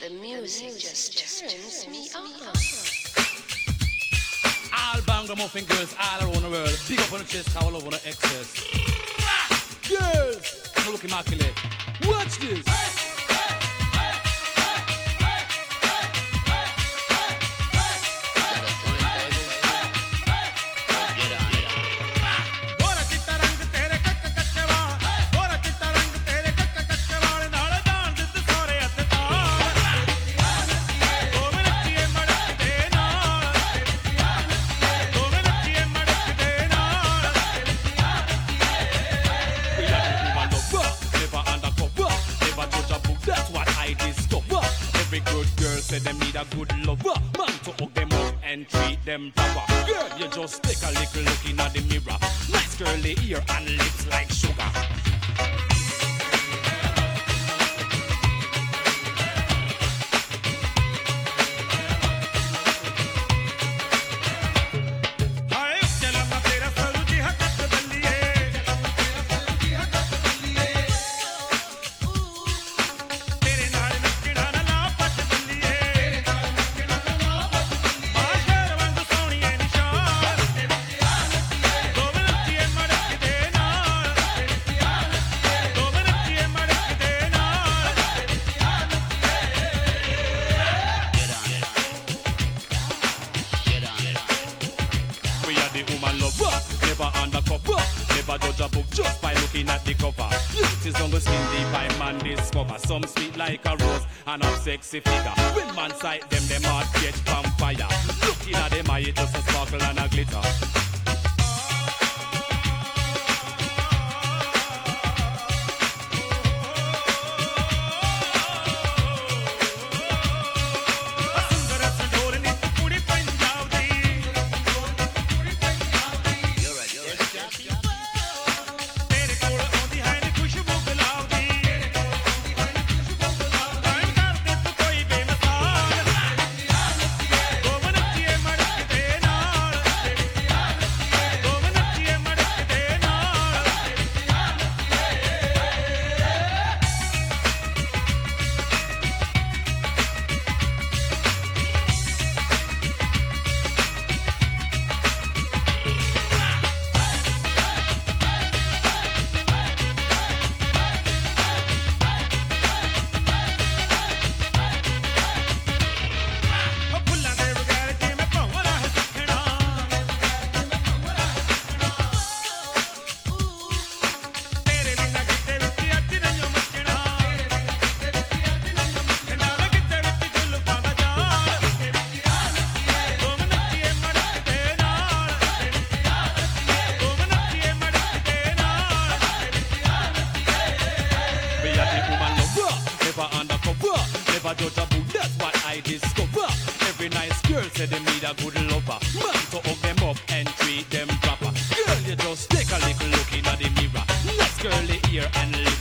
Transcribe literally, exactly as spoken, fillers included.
The music just turns me on. All Banglamuffin girls all around the world. Big up on the chest, all over the excess. Girls, I'm looking immaculate. Watch this. Say them need a good lover, man to hug them up and treat them proper. Girl, you just take a little look in at the mirror. Nice curly ear and lips like sugar. Some sweet like a rose and a sexy figure. When man sight them, them heart catch vampire. Looking at them, I just a sparkle and a glitter. Say them need a good lover, man to hug them up and treat them proper. Girl, you just take a little look in at the mirror. Nice curly ear and lips